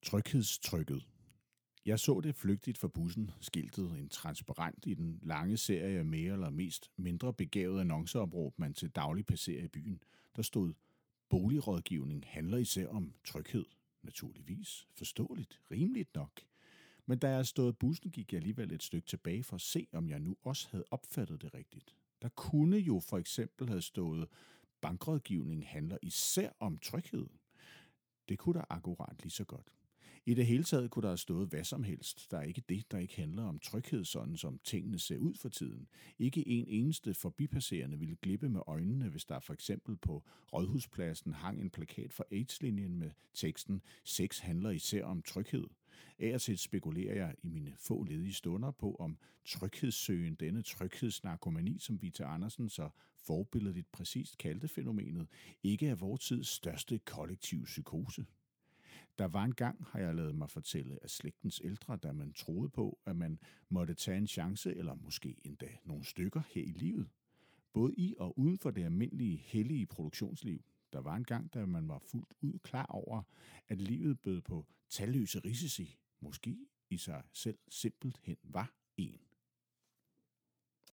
Tryghedstrykket. Jeg så det flygtigt fra bussen, skiltet en transparent i den lange serie af mere eller mest mindre begavede annonceopråb, man til daglig passerer i byen. Der stod, boligrådgivning handler især om tryghed. Naturligvis, forståeligt, rimeligt nok. Men da jeg stod af bussen, gik jeg alligevel et stykke tilbage for at se, om jeg nu også havde opfattet det rigtigt. Der kunne jo for eksempel have stået, bankrådgivning handler især om tryghed. Det kunne der akkurat lige så godt. I det hele taget kunne der have stået hvad som helst. Der er ikke det, der ikke handler om tryghed, sådan som tingene ser ud for tiden. Ikke en eneste forbipasserende ville glippe med øjnene, hvis der for eksempel på Rådhuspladsen hang en plakat fra AIDS-linjen med teksten "Sex handler især om tryghed". Af og til spekulerer jeg i mine få ledige stunder på, om tryghedssøgen, denne tryghedsnarkomani, som Vita Andersen så forbilledligt præcist kaldte fænomenet, ikke er vor tids største kollektiv psykose. Der var en gang, har jeg ladet mig fortælle af slægtens ældre, da man troede på, at man måtte tage en chance, eller måske endda nogle stykker her i livet. Både i og uden for det almindelige, hellige produktionsliv. Der var en gang, da man var fuldt ud klar over, at livet bød på talløse risici, måske i sig selv simpelt hen var